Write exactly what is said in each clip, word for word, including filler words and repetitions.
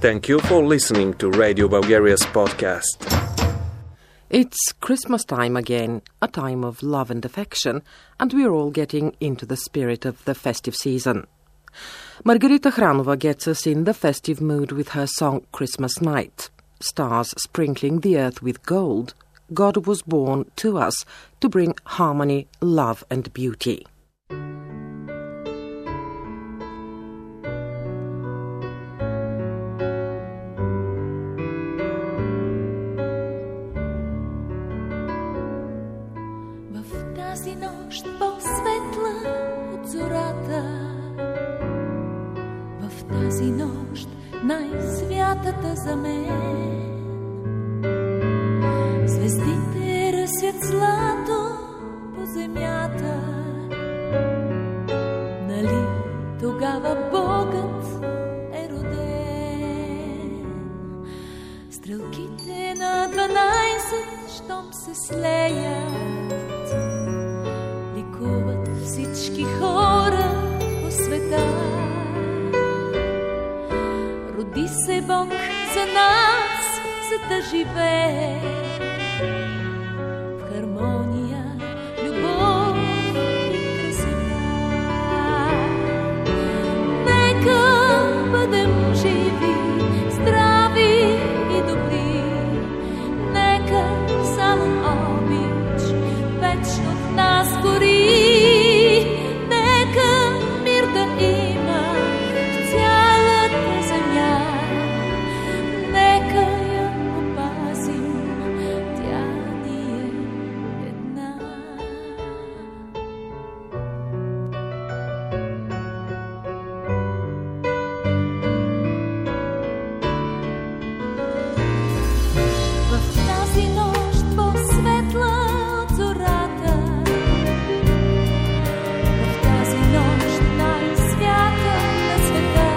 Thank you for listening to Radio Bulgaria's podcast. It's Christmas time again, a time of love and affection, and we're all getting into the spirit of the festive season. Margarita Hranova gets us in the festive mood with her song Christmas Night. Stars sprinkling the earth with gold, God was born to us to bring harmony, love and beauty. Тази нощ по-светла от зората, в тази нощ най-святата за мен, звездите ръсят злато по земята. Нали тогава Богът е роден? Стрелките на дванайсет, щом се слеят, ликуват всички хора по света. Роди се Бог за нас, за да живее в хармония, любов и красота. Нека бъдем живи, здрави и добри, нека само обич вечно в нас гори. Нека мир да има в цялата земя, нека я опазим, тя ни е една. В тази нощ по-светла от зората, в тази нощ най-свята на света,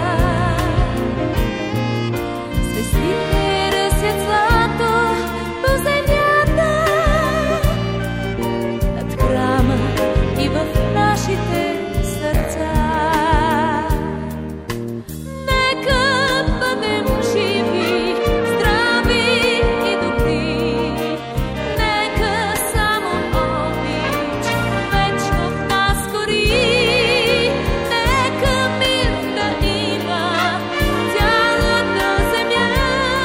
звездите ръсят злато по земята, над храма и в нашите сърца. Нека бъдем живи, здрави и добри, нека само обич вечно в нас гори. Нека мир да има в цялата земя,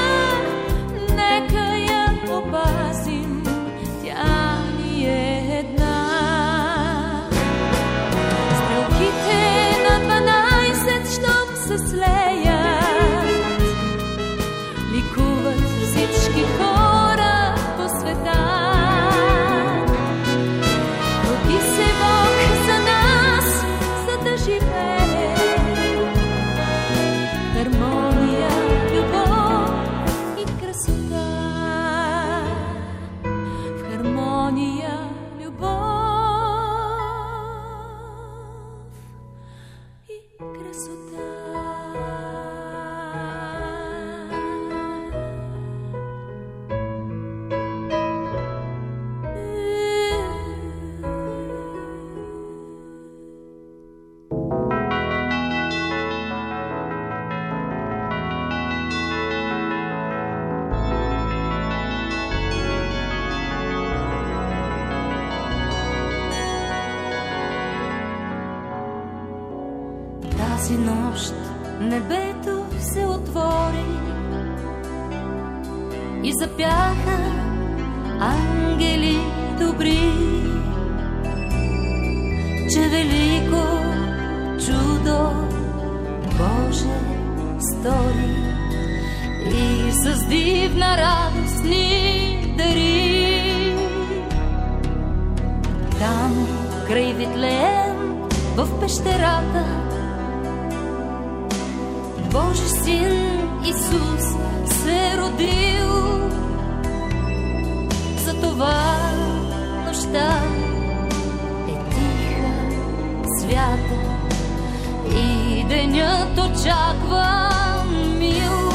нека я опазим, тя ни е една. Стрелките на дванайсет, щом се слеят, ликуват всички хора по света. Роди се Бог за нас, за да живее в хармония, любов и красота. В хармония, любов и красота. Тази нощ небето се отвори и запяха ангели добри, че велико чудо Боже стори и с дивна радост ни дари. Там край Витлеем в пещерата Божи син Исус се родил. Затова нощта е тиха, свята и денят очаква мил.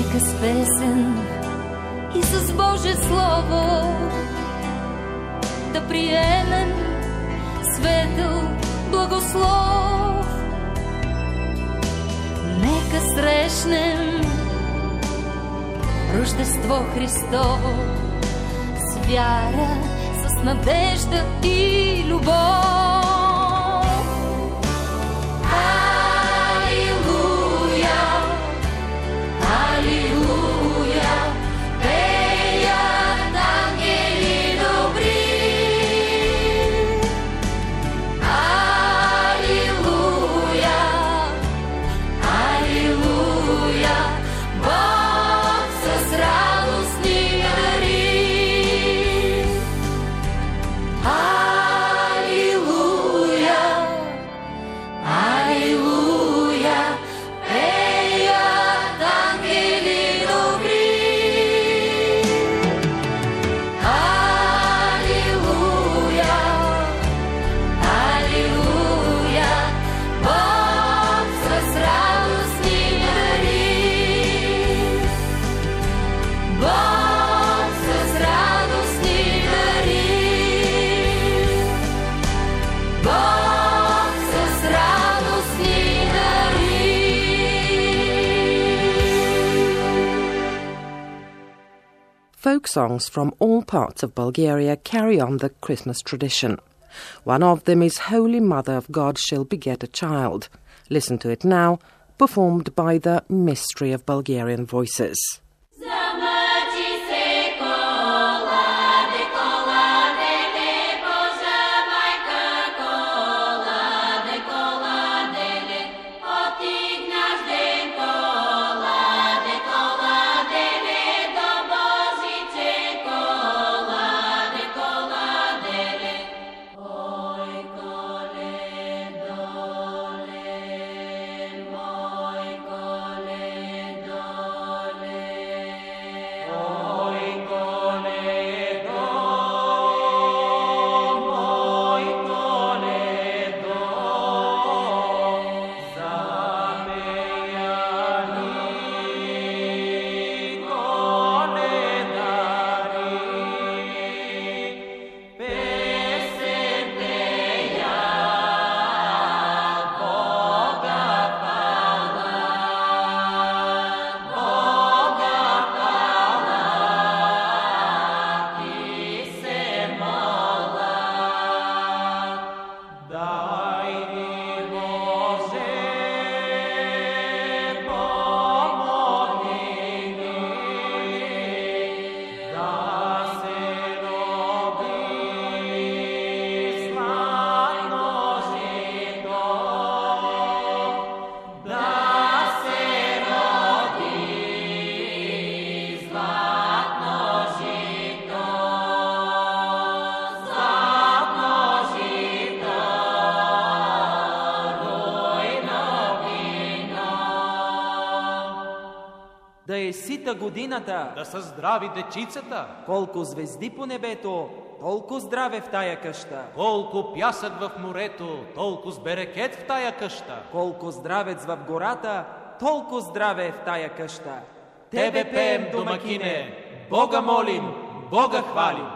Нека с песен и с Божие Слово да приемем светъл благослов. Нека срещнем Рождество Христово с вяра, с надежда и любов. Folk songs from all parts of Bulgaria carry on the Christmas tradition. One of them is Holy Mother of God Shall Beget a Child. Listen to it now, performed by the Mystery of Bulgarian Voices. Да е сита годината, да са здрави дечицата, колко звезди по небето, толкова здраве в тая къща, колко пясък в морето, толкова с берекет в тая къща, колко здравец в гората, толкова здраве в тая къща. Тебе пеем, домакине, Бога молим, Бога хвалим.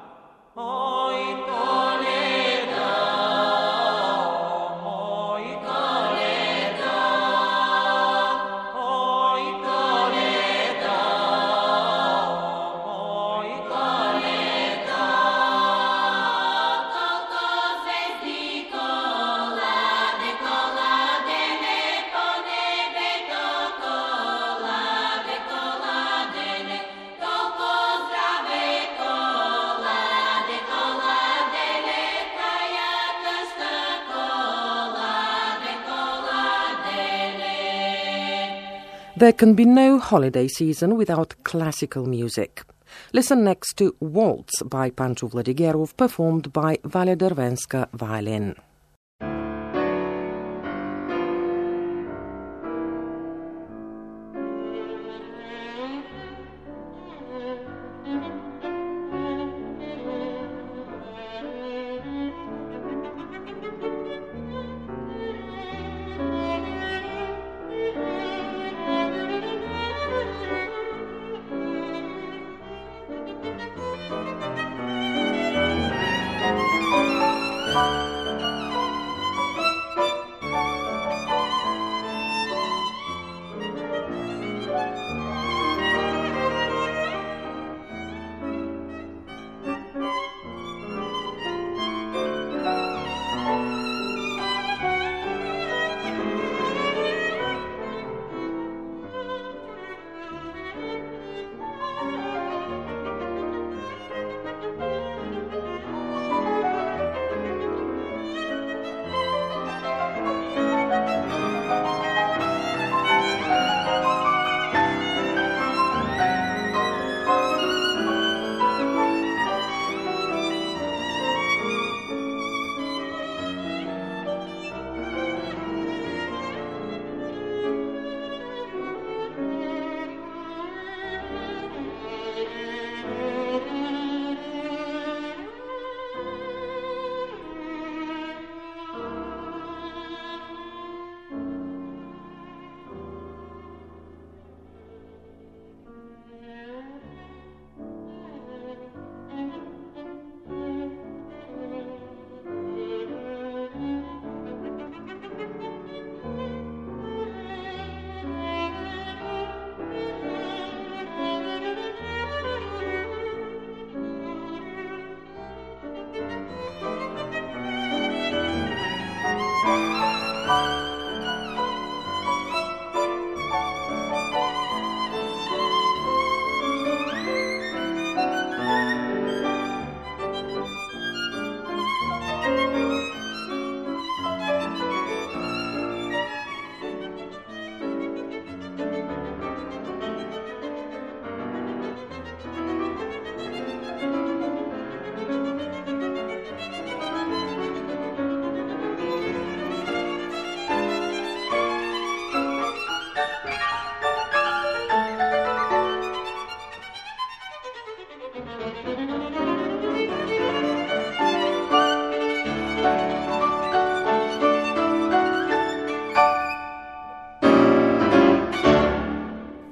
Ой, Коледа, ой, Коледа, ой, Коледа, ой, Коледа. Колко звезди коладе, коладеле, по небето коладе, коладеле, толко здраве коладе, коладеле, тая къща коладе, коладеле. There can be no holiday season without classical music. Listen next to Waltz by Pancho Vladigerov, performed by Valia Dervenska violin. Thank you.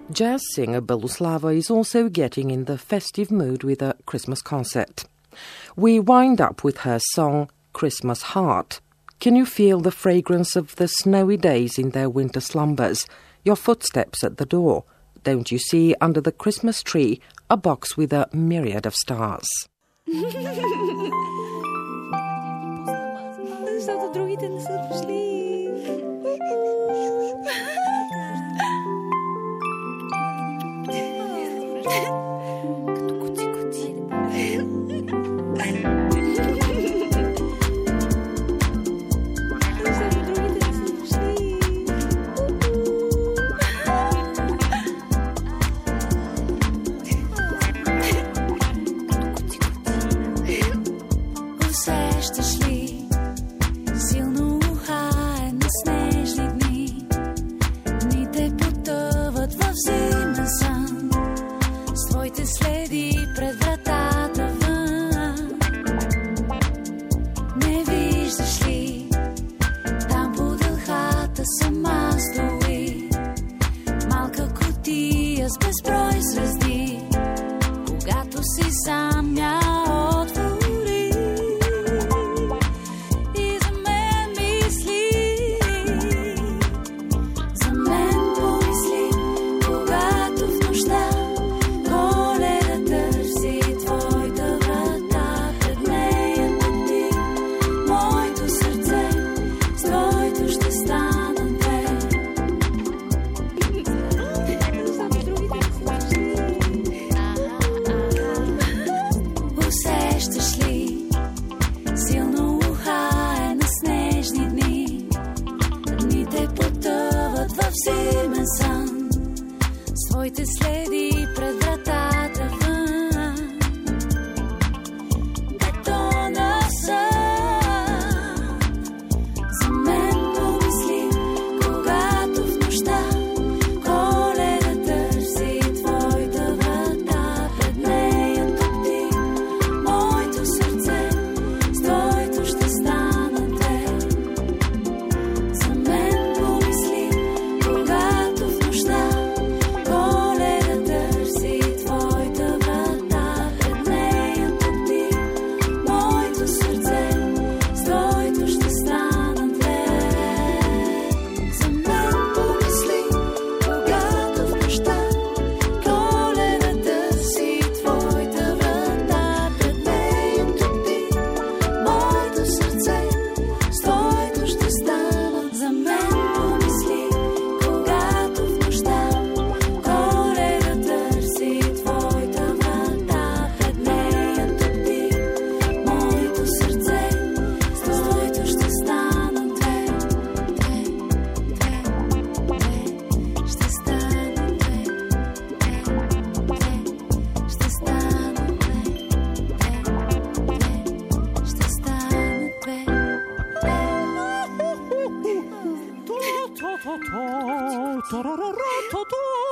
Jazz singer Beloslava is also getting in the festive mood with a Christmas concert. We wind up with her song Christmas Heart. Can you feel the fragrance of the snowy days in their winter slumbers, your footsteps at the door? Don't you see under the Christmas tree a box with a myriad of stars? Защото другите не са дошли. Като куци-куци. Твоите следи пред вратата вън. Бетона сън. За мен помисли, когато в нощта Коледа търси твоята врата. Пред нея топти моето сърце, с твоето ще стана две. За мен помисли, когато в нощта to, to, to, to, to, to, to, to,